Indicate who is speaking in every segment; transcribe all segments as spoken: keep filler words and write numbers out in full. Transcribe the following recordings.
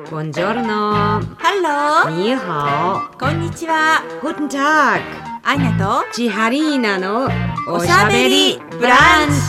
Speaker 1: Buongiorno.
Speaker 2: Hello.
Speaker 1: には
Speaker 2: こんにちは。
Speaker 1: Guten Tag.
Speaker 2: アイナと
Speaker 1: チハリーナの
Speaker 2: おしゃべりブランチ。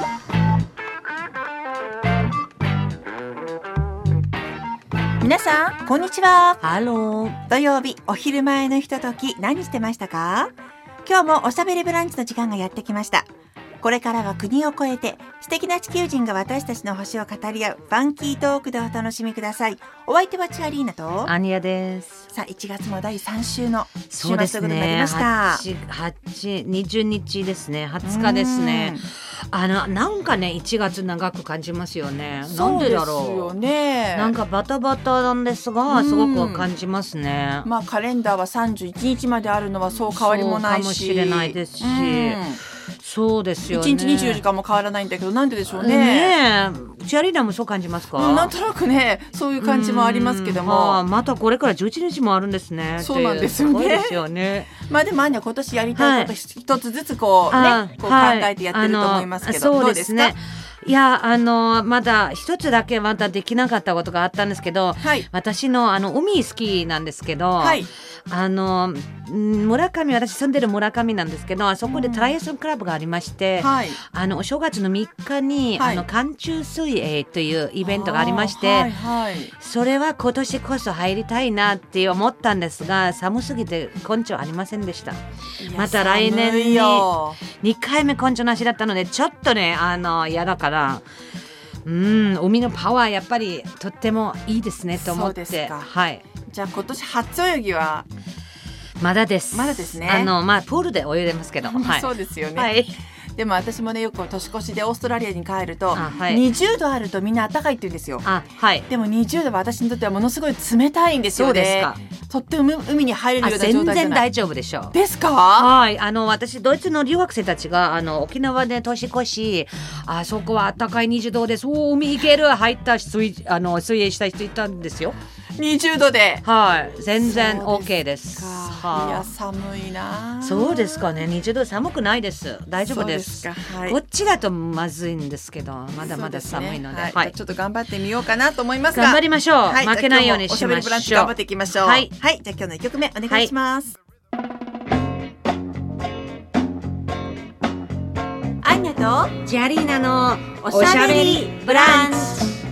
Speaker 2: 皆さんこんにちは。
Speaker 1: ハロー。
Speaker 2: 土曜日お昼前のひととき何してましたか？今日もおしゃべりブランチの時間がやってきました。これからは国を越えて素敵な地球人が私たちの星を語り合うファンキートークでお楽しみください。お相手はチアリーナと
Speaker 1: アニヤです。
Speaker 2: さあいちがつもだいさん週の週
Speaker 1: そうで
Speaker 2: 末ということになり
Speaker 1: すね。
Speaker 2: ました。
Speaker 1: はち、にじゅうにちですね。はつかですね。あのなんかねいちがつ長く感じますよね。なんでだろう。
Speaker 2: そうですよね。
Speaker 1: なんかバタバタなんですがすごく感じますね。
Speaker 2: まあカレンダーはさんじゅういちにちまであるのはそう変わりもないし、
Speaker 1: そうかもしれないですし、そうですよね。
Speaker 2: いちにちにじゅうよじかんも変わらないんだけどなんででしょうね。
Speaker 1: ねえ、チアリーダーもそう感じますか？
Speaker 2: なんとなくねそういう感じもありますけども、
Speaker 1: はあ、またこれからじゅういちにちもあるんですね。
Speaker 2: そうなんですよね。
Speaker 1: すごいですよね。
Speaker 2: まあでもアンニャ今年やりたいこと一つずつこうね、
Speaker 1: はい、
Speaker 2: こう考えてやってると思いますけど、
Speaker 1: はい、
Speaker 2: どうですか？
Speaker 1: いやあのまだ一つだけまだできなかったことがあったんですけど、
Speaker 2: はい、
Speaker 1: 私のあの海好きなんですけど、
Speaker 2: はい、
Speaker 1: あの村上私住んでる村上なんですけどあそこでトライアスロンクラブがありまして、うんはい、あのお正月のみっかに、はい、あの寒中水泳というイベントがありまして、はいはい、それは今年こそ入りたいなって思ったんですが寒すぎて根性ありませんでした。また来年ににかいめ根性なしだったのでちょっとねあの嫌だからうん海のパワーやっぱりとってもいいですねと思って。そうですか。はい、じ
Speaker 2: ゃあ今年初泳ぎは
Speaker 1: まだです
Speaker 2: まだですね。
Speaker 1: あのまあプールで泳いでますけど、はい、
Speaker 2: そうですよね、
Speaker 1: はい、
Speaker 2: でも私もねよく年越しでオーストラリアに帰ると、はい、にじゅうどあるとみんな暖かいって言うんですよ。あ、はい、でもにじゅうどは私にとってはものすごい冷たいんですよね。そうですか。とっても海に入れるような状態じゃない。
Speaker 1: 全然大丈夫でしょう。
Speaker 2: ですか？
Speaker 1: はい、あの私ドイツの留学生たちがあの沖縄で年越しあそこは暖かいにじゅうどですお海行ける入った水あの水泳した人いたんですよ。
Speaker 2: にじゅうどで、
Speaker 1: はい、全然 OK です。
Speaker 2: はあ、いや寒いな。
Speaker 1: そうですかね。にじゅうど寒くないです。大丈夫です。ですか、はい、こっちだとまずいんですけどまだまだ寒いので、
Speaker 2: ね、はいはい、ちょっと頑張ってみようかなと思いますが
Speaker 1: 頑張りましょう、はい、負けないようにしましょう。
Speaker 2: おしゃべりブランチ頑張っていきましょう。はい、はい、じゃあ今日のいっきょくめお願いします。はい、アンニャと
Speaker 1: ジャリーナの
Speaker 2: おしゃべりブランチ。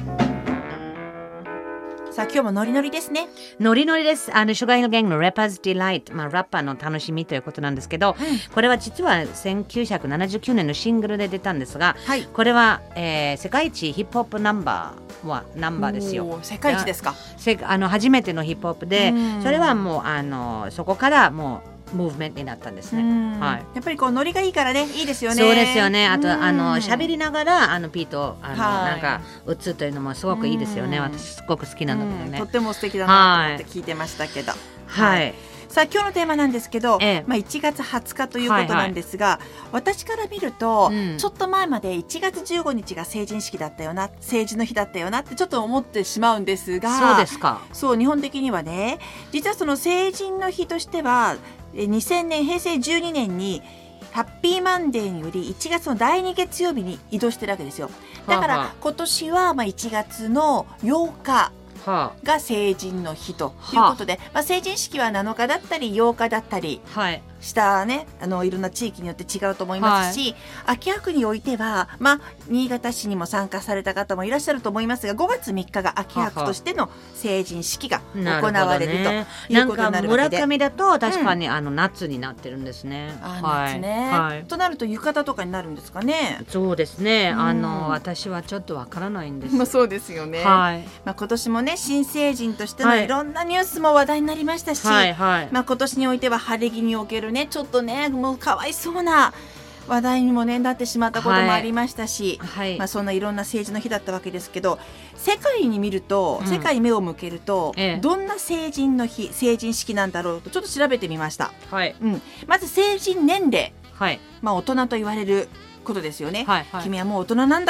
Speaker 2: さあ今日もノリノリですね。
Speaker 1: ノリノリです。あのシュガーヒルギャングの Rapper's Delight、まあ、ラッパーの楽しみということなんですけど、うん、これは実はせんきゅうひゃくななじゅうきゅうねんのシングルで出たんですが、はい、これは、えー、世界一ヒップホップナンバーはナンバーですよ。
Speaker 2: 世界一ですか？
Speaker 1: あの初めてのヒップホップで、それはもうあのそこからもうムーブメントになったんですね。はい、
Speaker 2: やっぱりこうノリがいいからねいいですよね。
Speaker 1: そうですよね。あとあの喋りながらあのピートあのなんか打つというのもすごくいいですよね。私すごく好きなんだけどね。
Speaker 2: とっても素敵だなと思って聞いてましたけど。
Speaker 1: はい。はい、
Speaker 2: さあ今日のテーマなんですけど、ええ、まあいちがつはつかということなんですが、はいはい、私から見ると、うん、ちょっと前までいちがつじゅうごにちが成人式だったよな成人の日だったよなってちょっと思ってしまうんですが、
Speaker 1: そうですか。
Speaker 2: そう日本的にはね実はその成人の日としてはにせんねんへいせいじゅうにねんにハッピーマンデーによりいちがつのだいに月曜日に移動してるわけですよ。だから今年はまあいちがつのようかが成人の日ということで、まあ、成人式はなのかだったりようかだったりしたね、あのいろんな地域によって違うと思いますし、はい、秋葉区においては、まあ、新潟市にも参加された方もいらっしゃると思いますがごがつみっかが秋葉区としての成人式が行われるということになるわけで、
Speaker 1: 村上だと確かに、うん、あの夏になってるんですね。
Speaker 2: あ、夏ね、はい、となると浴衣とかになるんですかね。
Speaker 1: そうですね、うん、あの私はちょっとわからないんです。
Speaker 2: まあ、そうですよね、はい、まあ、今年もね新成人としてのいろんなニュースも話題になりましたし、はいはい、まあ、今年においては晴れ着におけるねちょっとねもうかわいそうな話題にも、ね、なってしまったこともありましたし、はいはい、まあ、そんないろんな成人の日だったわけですけど世界に見ると、うん、世界に目を向けると、ええ、どんな成人の日成人式なんだろうとちょっと調べてみました、はい、うん、まず成人年齢、はい、まあ、大人と言われることですよね、はいはい、君はもう大人なんだから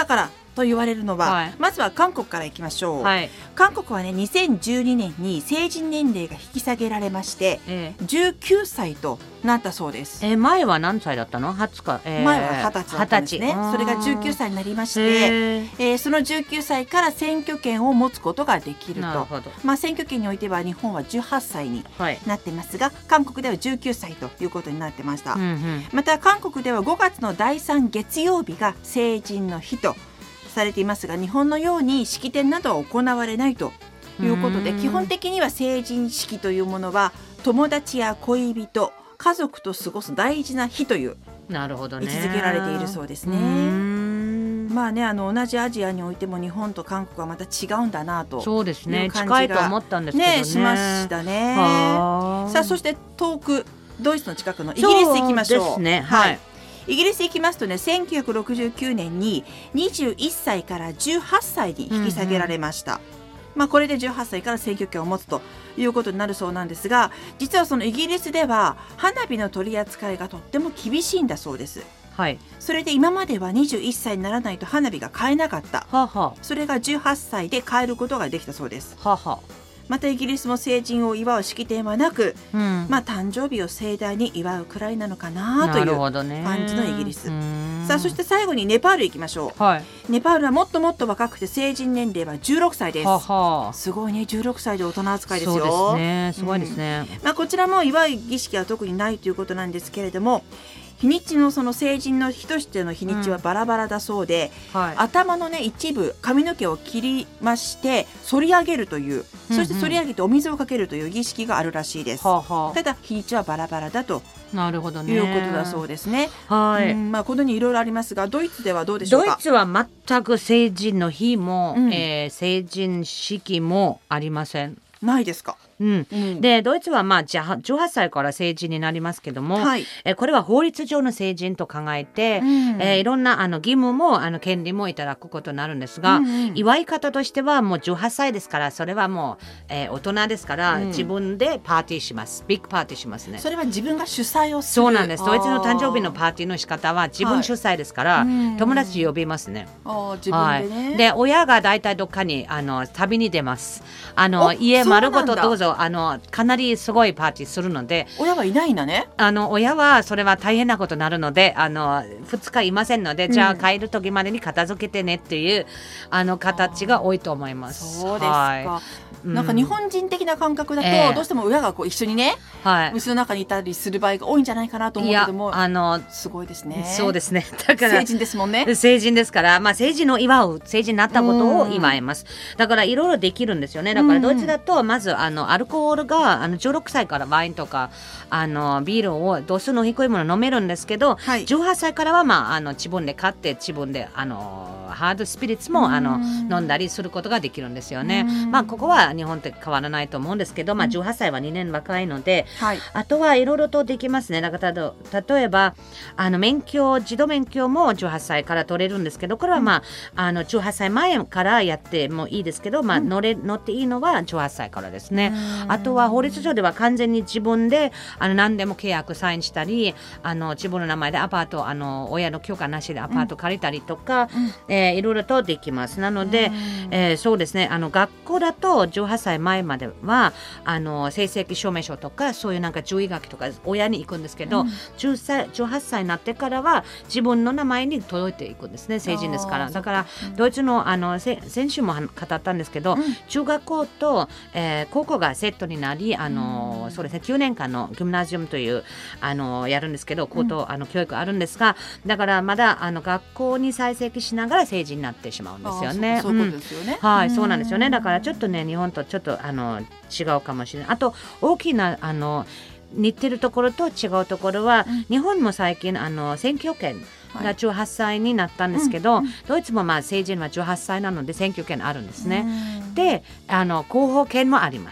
Speaker 2: と言われるのは、はい、まずは韓国からいきましょう、はい、韓国はねにせんじゅうにねんに成人年齢が引き下げられまして、えー、じゅうきゅうさいとなったそうです。
Speaker 1: えー、前は何歳だったの？はつか、
Speaker 2: えー、前ははたちだったんですね。それがじゅうきゅうさいになりまして、えーえー、そのじゅうきゅうさいから選挙権を持つことができると。まあ、選挙権においては日本はじゅうはっさいになってますが、はい、韓国ではじゅうきゅうさいということになってました、うんうん、また韓国ではごがつのだいさん月曜日が成人の日とされていますが、日本のように式典などは行われないということで、基本的には成人式というものは友達や恋人、家族と過ごす大事な日という
Speaker 1: なるほどね、
Speaker 2: 位置づけられているそうですね。まあね、あの同じアジアにおいても日本と韓国はまた違うんだなと
Speaker 1: そうですね、近いと思ったんですけどね、
Speaker 2: ねしましたね。さあそして遠くドイツの近くのイギリス行きましょう。そうですね、はい、はい、イギリス行きますとね、せんきゅうひゃくろくじゅうきゅうねんににじゅういっさいからじゅうはっさいに引き下げられました、うんうん、まあ、これでじゅうはっさいから選挙権を持つということになるそうなんですが、実はそのイギリスでは花火の取り扱いがとっても厳しいんだそうです、はい、それで今まではにじゅういっさいにならないと花火が買えなかった、ははそれがじゅうはっさいで買えることができたそうです。ははまたイギリスも成人を祝う式典はなく、うん、まあ、誕生日を盛大に祝うくらいなのかなという感じのイギリス。さあそして最後にネパール行きましょう、はい、ネパールはもっともっと若くて成人年齢はじゅうろくさいです。ははすごいね、じゅうろくさいで大人扱いですよ。
Speaker 1: そうですね、すごいですね、
Speaker 2: うん、まあ、こちらも祝う儀式は特にないということなんですけれども、日にちのその成人の日としての日にちはバラバラだそうで、うんはい、頭のね一部髪の毛を切りまして剃り上げるという、うんうん、そして剃り上げてお水をかけるという儀式があるらしいです、ははただ日にちはバラバラだとなるほど、ね、いうことだそうですね。はい、うん、まあ、このようにいろいろありますが、ドイツではどうでしょうか。
Speaker 1: ドイツは全く成人の日も、うん、えー、成人式もありません。
Speaker 2: ないですか。
Speaker 1: うんうん、でドイツはまあじゅうはっさいから成人になりますけども、はい、えこれは法律上の成人と考えて、うん、えー、いろんなあの義務もあの権利もいただくことになるんですが、うんうん、祝い方としてはもうじゅうはっさいですから、それはもう、えー、大人ですから、うん、自分でパーティーします。ビッグパーティーしますね。
Speaker 2: それは自分が主催をす
Speaker 1: る。そうなんです。ドイツの誕生日のパーティーの仕方は自分主催ですから、はい、友達呼びますね。
Speaker 2: あ自分でね、
Speaker 1: はい、で親がだいたいどっかにあの旅に出ます。あの家丸ごとどうぞ、あのかなりすごいパーティーするので、
Speaker 2: 親はいないんだね。
Speaker 1: あの親はそれは大変なことになるので、あのふつかいませんので、うん、じゃあ帰る時までに片付けてねっていうあの形が多いと思います。
Speaker 2: そうですか、はい、なんか日本人的な感覚だと、えー、どうしても親がこう一緒にね、はい、虫の中にいたりする場合が多いんじゃないかなと思うけども、
Speaker 1: いやあの
Speaker 2: すごいですね。
Speaker 1: そうですね。だから
Speaker 2: 成人ですもんね。
Speaker 1: 成人ですから、まあ、成人を祝う、成人になったことを祝います。だからいろいろできるんですよね。だからドイツだとまずあのアルコールがあのじゅうろくさいからワインとかあのビールを度数の低いもの飲めるんですけど、はい、じゅうはっさいからは、まあ、あの自分で買って自分であのハードスピリッツもあの飲んだりすることができるんですよね。まあ、ここは日本と変わらないと思うんですけど、まあ、じゅうはっさいはにねん若いので、はい、あとはいろいろとできますね。だから例えばあの免許自動免許もじゅうはっさいから取れるんですけど、これは、まあ、あのじゅうはっさいまえからやってもいいですけど、まあ、乗れ乗っていいのはじゅうはっさいからですね。あとは法律上では完全に自分であの何でも契約サインしたり、あの自分の名前でアパート、あの親の許可なしでアパート借りたりとか、うん、えー、いろいろとできます。なので、えー、そうですね、あの学校だとじゅうはっさいまえまではあの成績証明書とかそういうなんか注意書きとか親に行くんですけど、うん、じゅうはっさいになってからは自分の名前に届いていくんですね。成人ですから。だから、うん、ドイツのあの先週も語ったんですけど、うん、中学校と、えー、高校がセットになり、あの、うん、そうですね、きゅうねんかんのギムナジウムというあのやるんですけど、高等、うん、あの教育あるんですが、だからまだあの学校に在籍しながら成人になってしまうんですよね。
Speaker 2: そういうことですよね。
Speaker 1: うん、はい、そうなんですよね。だからちょっとね、日本とちょっとあの違うかもしれない。あと大きなあの似てるところと違うところは、うん、日本も最近あの選挙権がじゅうはっさいになったんですけど、はい、うん、ドイツもまあ成人はじゅうはっさいなので選挙権あるんですね。で、あの広報権もあります。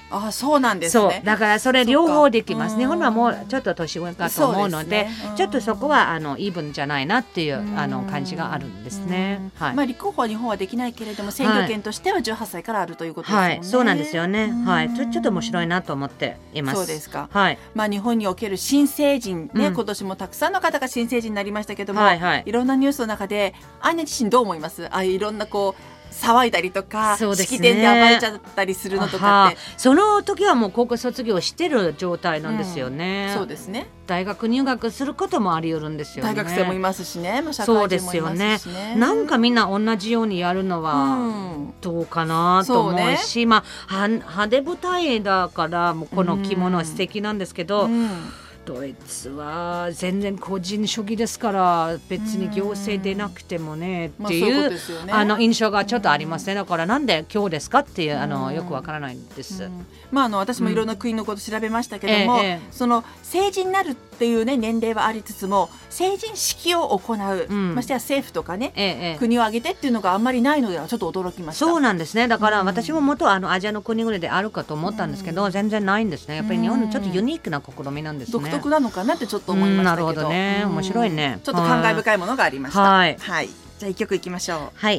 Speaker 2: あ、そうなんですね。
Speaker 1: そうだからそれ両方できます。日本はもうちょっと年上かと思うの で, で、ね、ちょっとそこはあのイーブンじゃないなっていうあの感じがあるんですね。はい、
Speaker 2: まあ、立候補は日本はできないけれども選挙権としてはじゅうはっさいからあるということですよね。
Speaker 1: はいはい、そうなんですよね。はい、ちょ、ちょっと面白いなと思っています。
Speaker 2: そうですか。
Speaker 1: はい、
Speaker 2: まあ、日本における新成人、ね、うん、今年もたくさんの方が新成人になりましたけども、はいはい、いろんなニュースの中でアンニャ自身どう思います？あ、いろんなこう騒いだりとか、ね、式典で暴れちゃったりするのとかって、
Speaker 1: その時はもう高校卒業してる状態なんですよね。
Speaker 2: うん、そうですね。
Speaker 1: 大学入学することもあり得るんですよね。
Speaker 2: 大学生もいますしね、まあ、社会人もいますしね。そうですよね。
Speaker 1: なんかみんな同じようにやるのはどうかなと思うし、うん、うね、まあ、派手舞台だからもうこの着物は素敵なんですけど、うんうん、ドイツは全然個人主義ですから別に行政でなくてもねっていう、まあ、そういうことですよね。あの印象がちょっとありますね。だからなんで今日ですかっていうあのよくわからないんです。
Speaker 2: まあ、あの私もいろんな国のこと調べましたけども、うん、ええ、その成人になるっていう、ね、年齢はありつつも成人式を行う、うん、ましてや政府とかね、ええ、国を挙げてっていうのがあんまりないのではちょっと驚きました。
Speaker 1: そうなんですね。だから私も元あのアジアの国々であるかと思ったんですけど、うん、全然ないんですね。やっぱり日本のちょっとユニークな試みなんですね。
Speaker 2: 独特なのかなってちょっと思いましたけど、
Speaker 1: うん、なるほどね、面白いね。
Speaker 2: ちょっと感慨深いものがありました。
Speaker 1: はい、
Speaker 2: はい、じゃあ一曲いきましょう。
Speaker 1: はい、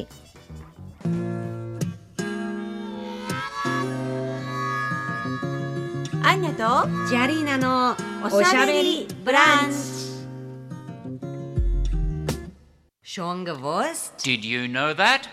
Speaker 2: アンニャと
Speaker 1: ジャリーナの
Speaker 2: おしゃべりブランチ。
Speaker 1: Schon gewusst?
Speaker 3: Did you know that?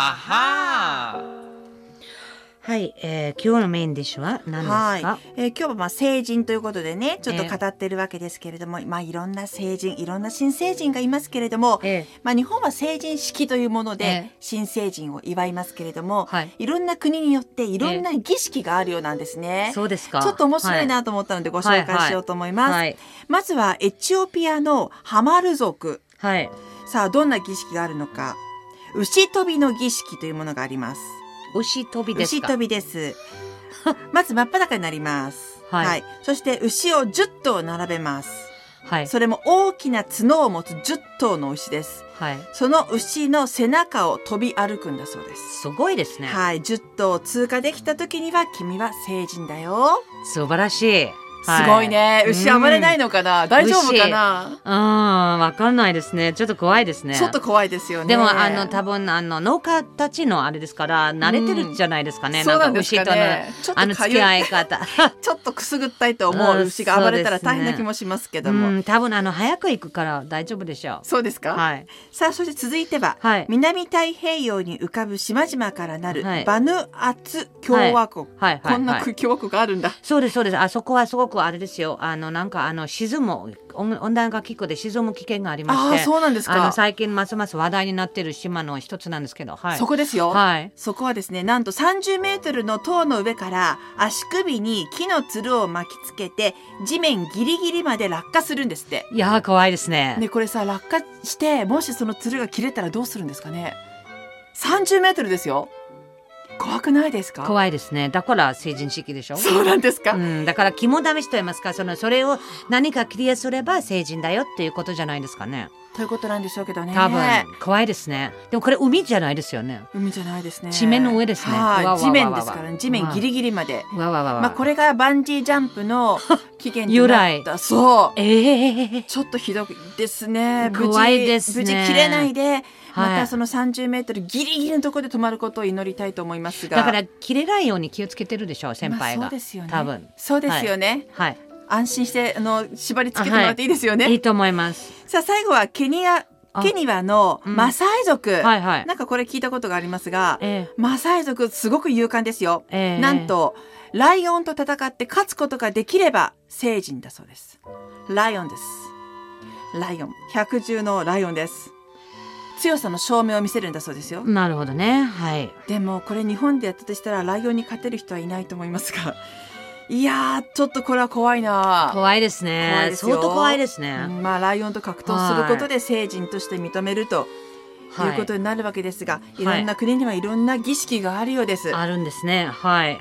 Speaker 3: Aha!
Speaker 1: はい、えー、今日のメインディッシュは何ですか？はい、
Speaker 2: えー、今日はまあ成人ということでねちょっと語っているわけですけれども、えーまあ、いろんな成人いろんな新成人がいますけれども、えーまあ、日本は成人式というもので新成人を祝いますけれども、えー、いろんな国によっていろんな儀式があるようなんですね。
Speaker 1: えー、そうですか。
Speaker 2: ちょっと面白いなと思ったのでご紹介しようと思います。はいはいはい、まずはエチオピアのハマル族、はい、さあどんな儀式があるのか。牛飛びの儀式というものがあります。
Speaker 1: 牛飛びですか？
Speaker 2: 牛飛びですまず真っ裸になります、はいはい、そして牛をじゅっとう並べます、はい、それも大きな角を持つじゅっとうの牛です、はい、その牛の背中を飛び歩くんだそうです。
Speaker 1: すごいですね。
Speaker 2: はい、じゅっとう通過できた時には君は成人だよ。
Speaker 1: 素晴らしい。
Speaker 2: すごいね。牛暴れないのかな、うん、大丈夫かな。
Speaker 1: うん、わかんないですね。ちょっと怖いですね。
Speaker 2: ちょっと怖いですよね。
Speaker 1: でもあの多分あの農家たちのあれですから慣れてるんじゃないですかね。
Speaker 2: うん、そうなんですかね。
Speaker 1: 牛とのあの付き合い方
Speaker 2: ちょっとくすぐったいと思う牛が暴れたら大変な気もしますけども、
Speaker 1: うん、多分あの早く行くから大丈夫でしょう。
Speaker 2: そうですか。はい、さあそして続いては、はい、南太平洋に浮かぶ島々からなる、はい、バヌアツ共和国、はいはいはいはい、こんな共和国があるんだ。
Speaker 1: そうですそうです。あそこはすごくあれですよ。あのなんかあの沈む温暖化気候で沈む危険がありまして、
Speaker 2: あ、そうなんですか。
Speaker 1: あの最近ますます話題になっている島の一つなんですけど、はい、
Speaker 2: そこですよ、
Speaker 1: はい、
Speaker 2: そこはですねなんとさんじゅうメートルの塔の上から足首に木のつるを巻きつけて地面ギリギリまで落下するんですって。
Speaker 1: いや怖いですね。
Speaker 2: ね、これさ落下してもしそのつるが切れたらどうするんですかね。さんじゅうメートルですよ。怖くないですか？
Speaker 1: 怖いですね。だから成人式でしょ。
Speaker 2: そうなんですか、
Speaker 1: うん、だから肝試しと言いますか、そのそれを何かクリアすれば成人だよっていうことじゃないですかね。
Speaker 2: ということなんでしょうけどね。
Speaker 1: 多分怖いですね。でもこれ海じゃないですよね。
Speaker 2: 海じゃないですね。
Speaker 1: 地面の上ですね。
Speaker 2: はあ、地面ですからね。地面ギリギリまで。わわわわ、まあ、これがバンジージャンプの起源となったそう、えー、ちょっとひどいですね。無事
Speaker 1: 怖いですね。
Speaker 2: 無事切れないでまたそのさんじゅうメートルギリギリのところで止まることを祈りたいと思いますが、
Speaker 1: だから切れないように気をつけてるでしょう先輩が、まあ、そうですよね。多分
Speaker 2: そうですよね、はいはい、安心してあの縛り付けてもらっていいですよね、
Speaker 1: はい、いいと思います。
Speaker 2: さあ最後はケニアケニアのマサイ族、うんはいはい、なんかこれ聞いたことがありますが、えー、マサイ族すごく勇敢ですよ、えー、なんとライオンと戦って勝つことができれば成人だそうです。ライオンです。ライオン百獣のライオンです。強さの証明を見せるんだそうですよ。
Speaker 1: なるほどね、はい、
Speaker 2: でもこれ日本でやったとしたらライオンに勝てる人はいないと思いますが、いやーちょっとこれは怖いな。
Speaker 1: 怖いですね。怖いですよ。相当怖いですね、
Speaker 2: うん、まあライオンと格闘することで成人として認めると、はい、いうことになるわけですが、いろんな国にはいろんな儀式があるようです、
Speaker 1: はい、あるんですね。はい。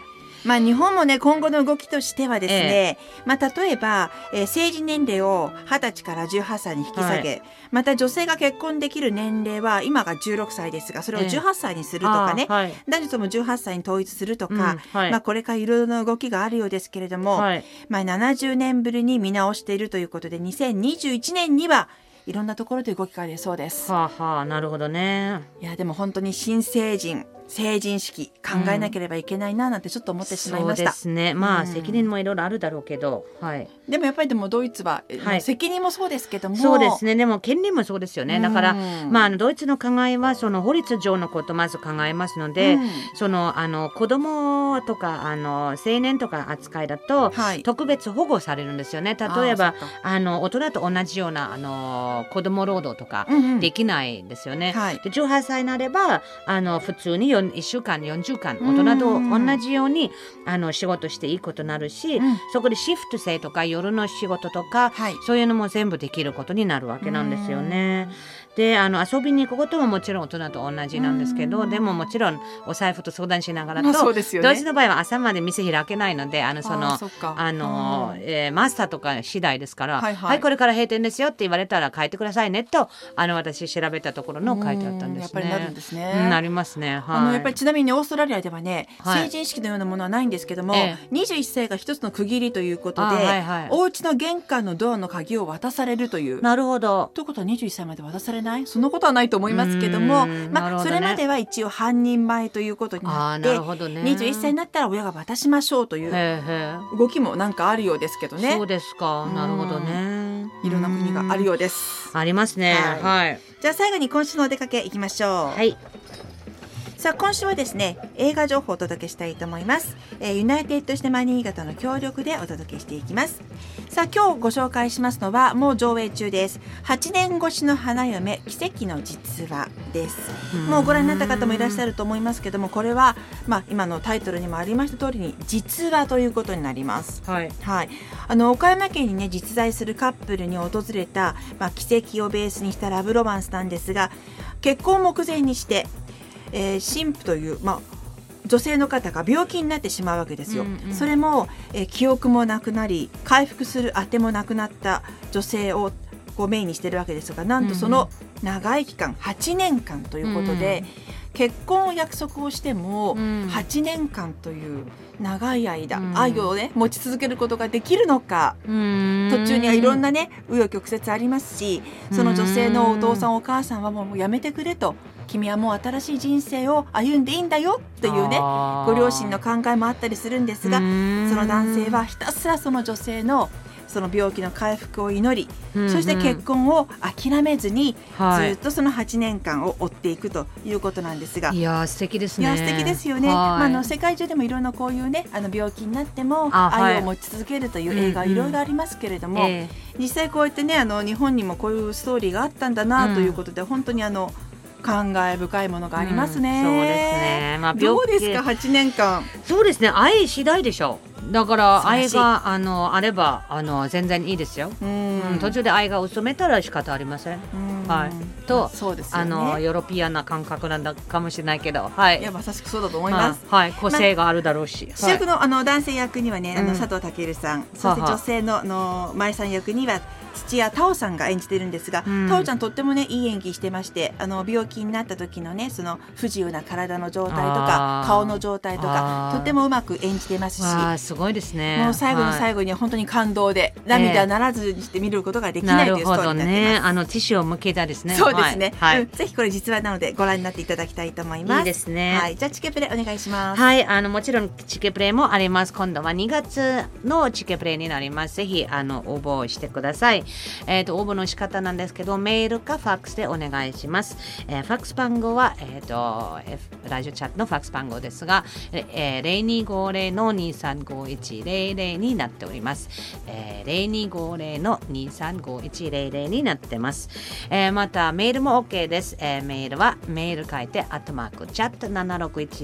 Speaker 2: まあ、日本もね今後の動きとしてはですね、ええまあ、例えば、えー、成人年齢をはたちからじゅうはっさいに引き下げ、はい、また女性が結婚できる年齢は今がじゅうろくさいですがそれをじゅうはっさいにするとかね、ええはい、男女ともじゅうはっさいに統一するとか、うんはいまあ、これからいろいろな動きがあるようですけれども、はいまあ、ななじゅうねんぶりに見直しているということでにせんにじゅういちねんにはいろんなところで動きが出そうです。
Speaker 1: はあはあ、なるほどね。
Speaker 2: いやでも本当に新成人成人式考えなければいけないななんてちょっと思ってしまいました、
Speaker 1: うん、そうですね。まあ、うん、責任もいろいろあるだろうけど、はい、
Speaker 2: でもやっぱりでもドイツは、はい、責任もそうですけども
Speaker 1: そうですね。でも権利もそうですよね。だから、うんまあ、あのドイツの考えはその法律上のことをまず考えますので、うん、そのあの子供とかあの青年とか扱いだと、はい、特別保護されるんですよね。例えばあの大人と同じようなあの子供労働とかできないですよね、うんうんはい、でじゅうはっさいになればあの普通にいっしゅうかんよんじゅうかん大人と同じようにあの仕事していいことになるし、うん、そこでシフト制とか夜の仕事とか、はい、そういうのも全部できることになるわけなんですよね。であの遊びに行くことももちろん大人と同じなんですけどでももちろんお財布と相談しながらと、まあそうですよね、ドイツの場合は朝まで店開けないのであのそのああの、えー、マスターとか次第ですから、はいはいはい、これから閉店ですよって言われたら帰ってくださいねとあの私調べたところの書いてあったんですね。
Speaker 2: やっぱりなるんですね、
Speaker 1: うん、なりますね、はい、
Speaker 2: あのやっぱりちなみにオーストラリアではね、はい、成人式のようなものはないんですけども、ええ、にじゅういっさいが一つの区切りということで、はいはい、お家の玄関のドアの鍵を渡されるという。
Speaker 1: なるほど。
Speaker 2: ということはにじゅういっさいまで渡されないそのことはないと思いますけども、まあ、どね、それまでは一応半人前ということになって、ね、にじゅういっさいになったら親が渡しましょうという動きもなんかあるようですけどね。
Speaker 1: そうですか。なるほどね。
Speaker 2: いろんな国があるようです。
Speaker 1: ありますね、はいはい、
Speaker 2: じゃあ最後に今週のお出かけいきましょう。はい。さあ今週はですね映画情報をお届けしたいと思います、えー、ユナイテッドシネマ新潟の協力でお届けしていきます。さあ今日ご紹介しますのはもう上映中です。はちねん越しの花嫁奇跡の実話です。もうご覧になった方もいらっしゃると思いますけどもこれは、まあ、今のタイトルにもありました通りに実話ということになります、はいはい、あの岡山県にね実在するカップルに訪れた、まあ、奇跡をベースにしたラブロマンスなんですが結婚を目前にしてえー、新婦という、まあ、女性の方が病気になってしまうわけですよ、うんうん、それも、えー、記憶もなくなり回復する当てもなくなった女性をこうメインにしてるわけですがなんとその長い期間はちねんかんということで、うんうん、結婚を約束をしてもはちねんかんという長い間、うん、愛をね持ち続けることができるのか、うん、途中にはいろんなね紆余曲折ありますしその女性のお父さんお母さんはもうやめてくれと君はもう新しい人生を歩んでいいんだよというねご両親の考えもあったりするんですがその男性はひたすらその女性のその病気の回復を祈り、うんうん、そして結婚を諦めずに、はい、ずっとそのはちねんかんを追っていくということなんですが
Speaker 1: いや素敵ですね。
Speaker 2: いや素敵ですよね、はいまあ、あの世界中でもいろんなこういうねあの病気になっても愛を持ち続けるという映画いろいろありますけれども、うんうんえー、実際こうやってねあの日本にもこういうストーリーがあったんだなということで、うん、本当にあの感慨深いものがありますね、うん、そうですね、まあ、どうですかはちねんかん。そうですね
Speaker 1: 愛次第でしょう。だから愛が あのあればあの全然いいですよ、うんうん、途中で愛が薄めたら仕方ありません、うんはい、とそうですよ、ね、あのヨーロピアンな感覚なんだかもしれないけど、はい、
Speaker 2: いやまさしくそうだと思います、
Speaker 1: まあはい、個性があるだろうし、
Speaker 2: まあ、主役 の, あの男性役にはねあの佐藤健さん、うん、そして女性 の, の舞さん役には土屋太鳳さんが演じてるんですが、うん、太鳳ちゃんとってもねいい演技してましてあの病気になった時のねその不自由な体の状態とか顔の状態とかとってもうまく演じてますし
Speaker 1: あすごいですね。
Speaker 2: もう最後の最後には本当に感動で、はい、涙ならずにして見ることができないというストーリーになっています、
Speaker 1: なるほどね。あのティッシュを向けたですね。
Speaker 2: そうですね、はいうん、ぜひこれ実話なのでご覧になっていただきたいと思います。
Speaker 1: いいですね、
Speaker 2: はい、じゃあチケプレお願いします。
Speaker 1: はいあのもちろんチケプレもあります。今度はにがつのチケプレになります。ぜひあの応募してください。えーと応募の仕方なんですけどメールかファックスでお願いします、えー、ファックス番号は、えーと、F、ラジオチャットのファックス番号ですが、えー、ゼロにごゼロのにさんごいちゼロゼロになっております、えー、ゼロにごゼロのにさんごいちゼロゼロになってます、えー、またメールも OK です、えー、メールはメール書いてアットマークチャットななろくいち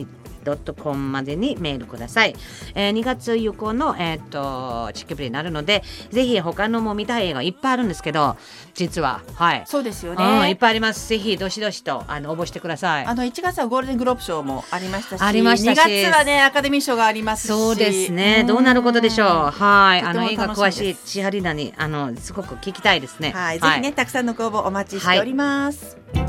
Speaker 1: ドットコム までにメールください。えー、にがつ有効の、えー、とチケットになるので、ぜひ他のも見たい映画いっぱいあるんですけど、実ははい
Speaker 2: そうですよね、
Speaker 1: うん、いっぱいあります。ぜひどしどしとあの応募してください。
Speaker 2: あのいちがつはゴールデングローブ賞もありましたし、
Speaker 1: ありましたし、
Speaker 2: にがつはねアカデミー賞がありますし、
Speaker 1: そうですね、どうなることでしょう。はい、あの映画詳しい千春菜にあのすごく聞きたいですね。
Speaker 2: はい、はい、ぜひねたくさんのご応募お待ちしております。はい、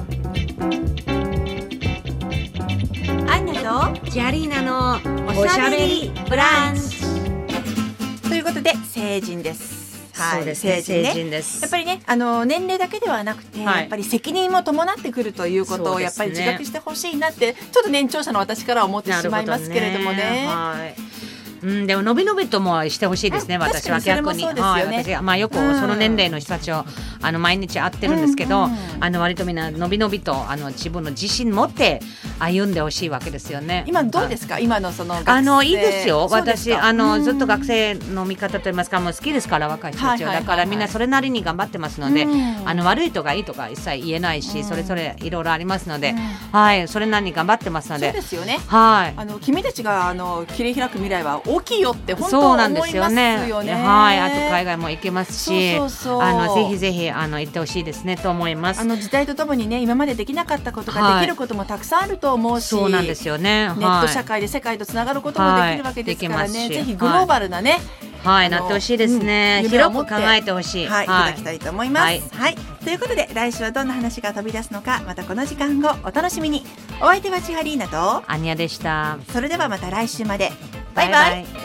Speaker 2: アンナと
Speaker 1: ジャリーナの
Speaker 2: おしゃべりブランチということで成人です。
Speaker 1: はい、そうですね、成人ね、成人です。
Speaker 2: やっぱりねあの年齢だけではなくて、はい、やっぱり責任も伴ってくるということをやっぱり自覚してほしいなって、ね、ちょっと年長者の私からは思ってしまいますけれどもね。はい、
Speaker 1: うん、でものびのびともしてほしいですね、私は逆に。はい、私まあよくその年齢の人たちをあの毎日会ってるんですけど、うんうん、あの割とみんなのびのびとあの自分の自信持って歩んでほしいわけですよね。
Speaker 2: 今どうですか、今のその学生。
Speaker 1: あのいいですよ、私あのずっと学生の味方といいますか、もう好きですから若い人たちは、だからみんなそれなりに頑張ってますので、うん、あの悪いとかいいとか一切言えないし、うん、それぞれいろいろありますので、うん、はい、それなりに頑張ってますので。
Speaker 2: そうですよね。
Speaker 1: はい、
Speaker 2: あの君たちがあの切り開く未来は大きいよって本当思いますよね。
Speaker 1: そうなんですよね。はい、あと海外も行けますし、そうそうそう、あのぜひぜひあの行ってほしいですねと思います。
Speaker 2: あの時代とともにね、今までできなかったことができることもたくさんあると思うし、
Speaker 1: そうなんですよね。
Speaker 2: ネット社会で世界とつながることもできるわけですからね、はい、ぜひグローバルなね、
Speaker 1: はいはい、なってほしいですね、うん、広く考えてほしい、
Speaker 2: はい、はい、いただきたいと思います、はいはい、ということで来週はどんな話が飛び出すのか、またこの時間後お楽しみに。お相手は千春里奈と
Speaker 1: アニヤでした。
Speaker 2: それではまた来週まで。バイバイ。バイバイ。